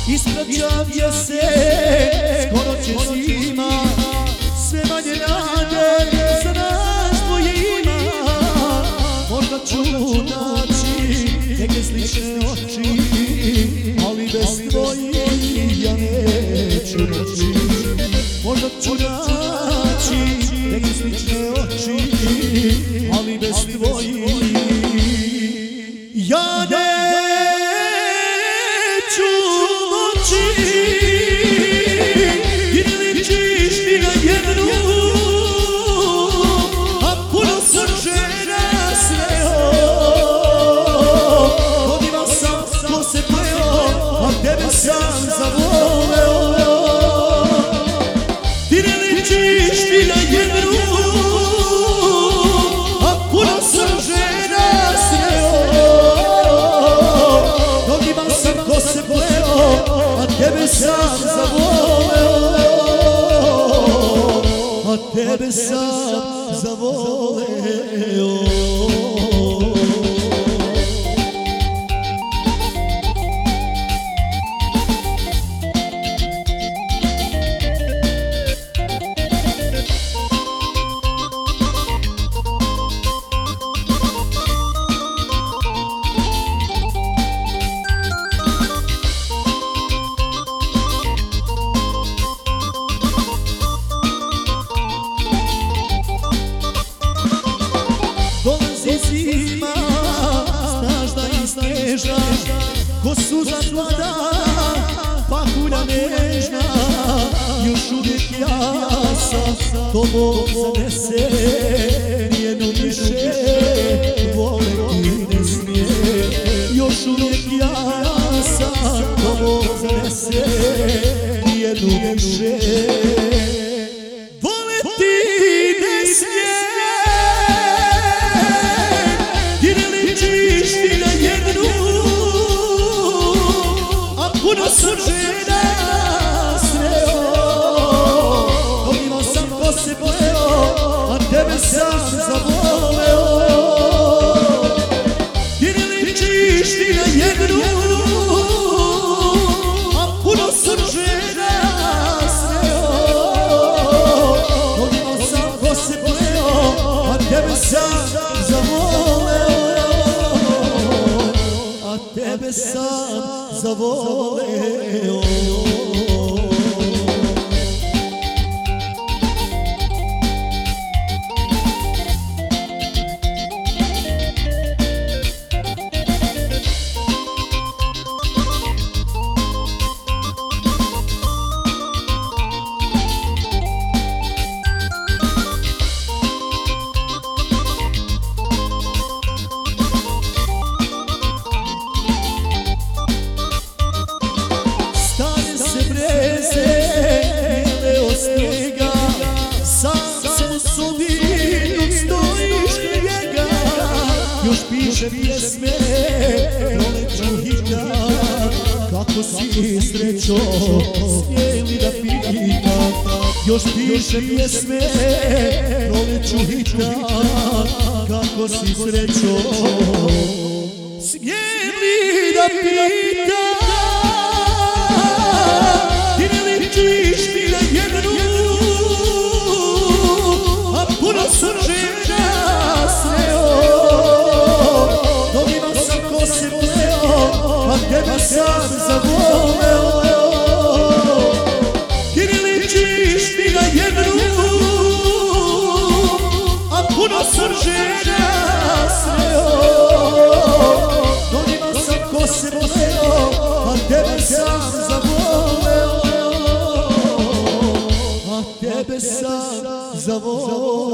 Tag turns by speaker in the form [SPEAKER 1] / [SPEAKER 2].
[SPEAKER 1] Ispraćam jesen, skoro će zima, sve manje nade za nas dvoje ima. Možda ću naći neke slične oči, ali bez tvojih ja neću reći. Možda ću naći neke slične oči, ali bez tvojih ja neću moći. I ne ličiš mi na jednu, a puno sam žena sveo. Godima sam ko se pleo, a tebe sam zavoleo. Ti ne ličiš mi na jednu, a puno sam žena sveo. Godima sam ko se pleo, a tebe sam zavoleo. A tebe sam zavoleo. Dolazi zima, snažna i snežna, ko suza mlada, pahulja nežna. Još uvijek ja sam tobom zanese, nijedno više voleti ne smije. Još uvijek ja sam tobom zanese, nijedno više voleti ne smije. Puno sam žena sreo, godima sam ko se pleo, a tebe sam zavoleo. Ti ne ličiš ti na jednu, a puno sam žena sreo. Godima sam ko se pleo, a tebe sam zavoleo. A tebe sam zavoleo. Još piše pjesme, proleću hitam, kako si srećo, smije li da pitam. Još piše pjesme, proleću hitam, kako si srećo, smije li da pitam. Ti ne ličiš mi na jednu, a puno sam žena sreo. Godima sam ko se pleo, a tebe sam zavoleo. Ti ne ličiš mi na jednu, a puno sam žena sreo. Godima sam ko se pleo, a tebe sam zavoleo. A tebe sam zavoleo.